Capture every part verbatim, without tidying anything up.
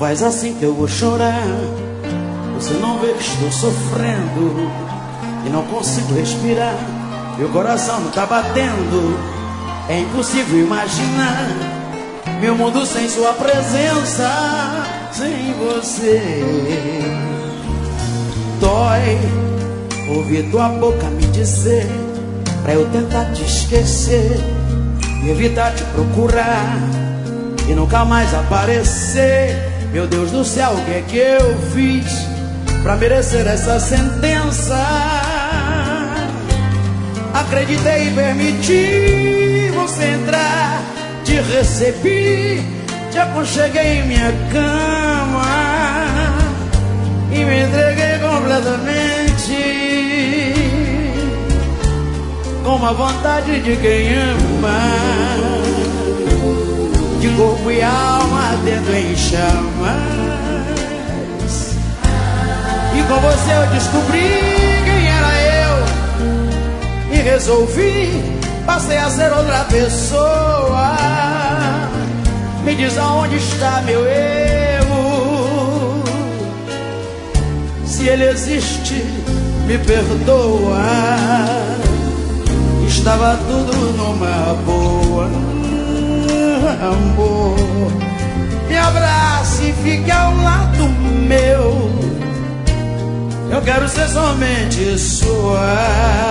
faz assim que eu vou chorar. Você não vê que estou sofrendo e não consigo respirar. Meu coração não tá batendo. É impossível imaginar meu mundo sem sua presença, sem você. Dói ouvir tua boca me dizer pra eu tentar te esquecer e evitar te procurar e nunca mais aparecer. Meu Deus do céu, o que é que eu fiz pra merecer essa sentença? Acreditei e permiti você entrar, te recebi, te aconcheguei em minha cama e me entreguei completamente, com uma vontade de quem ama, de corpo e alma ardendo em chamas. E com você eu descobri quem era eu e resolvi, passei a ser outra pessoa. Me diz aonde está meu erro, se ele existe, me perdoa. Estava tudo numa boa, amor. Me abrace e fique ao lado meu, eu quero ser somente sua.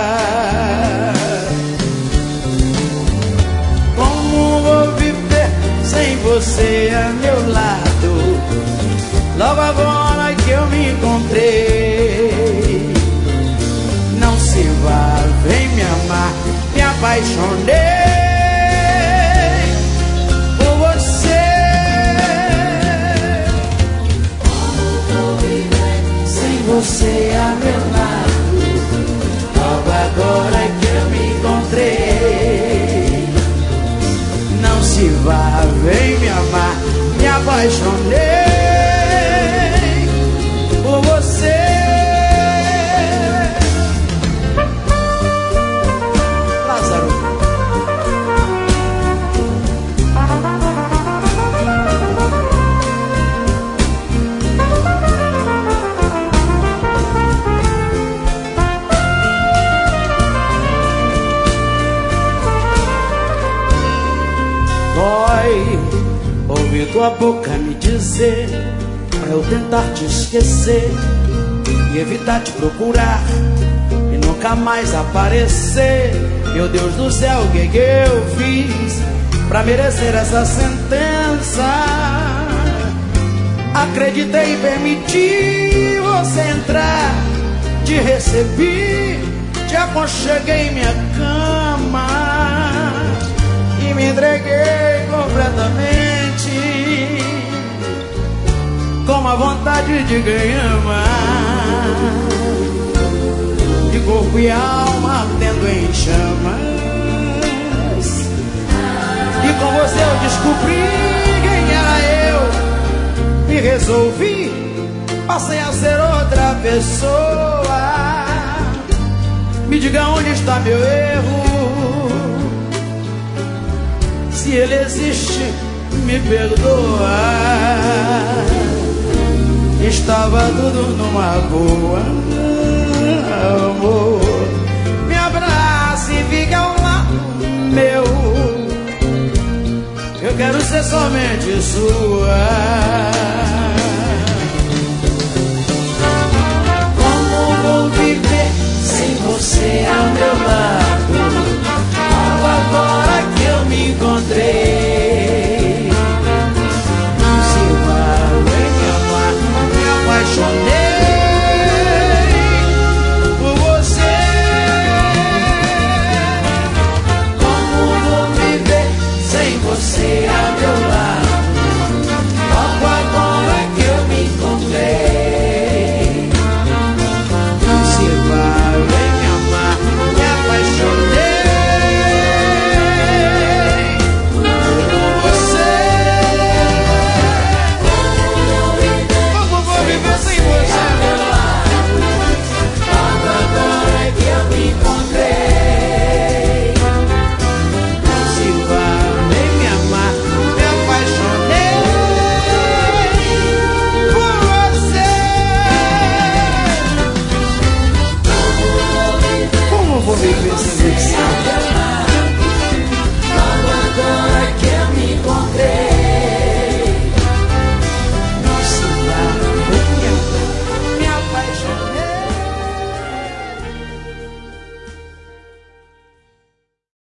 Como vou viver sem você a meu lado? Logo agora que eu me encontrei, não se vá, vem me amar. Me apaixonei por você. Como vou viver sem você a meu lado? Logo agora que eu me encontrei, não se vá, vem me amar. Me apaixonei por você. Lázaro. Dói ouvir tua boca me dizer pra eu tentar te esquecer e evitar te procurar e nunca mais aparecer. Meu Deus do céu, o que que eu fiz pra merecer essa sentença? Acreditei e permiti você entrar, te recebi, te aconcheguei em minha cama e me entreguei completamente, com a vontade de quem ama, de corpo e alma ardendo em chamas. E com você eu descobri quem era eu e resolvi, passei a ser outra pessoa. Me diga onde está meu erro, se ele existe, me perdoa. Estava tudo numa boa, amor. Me abrace e fique ao lado meu, eu quero ser somente sua.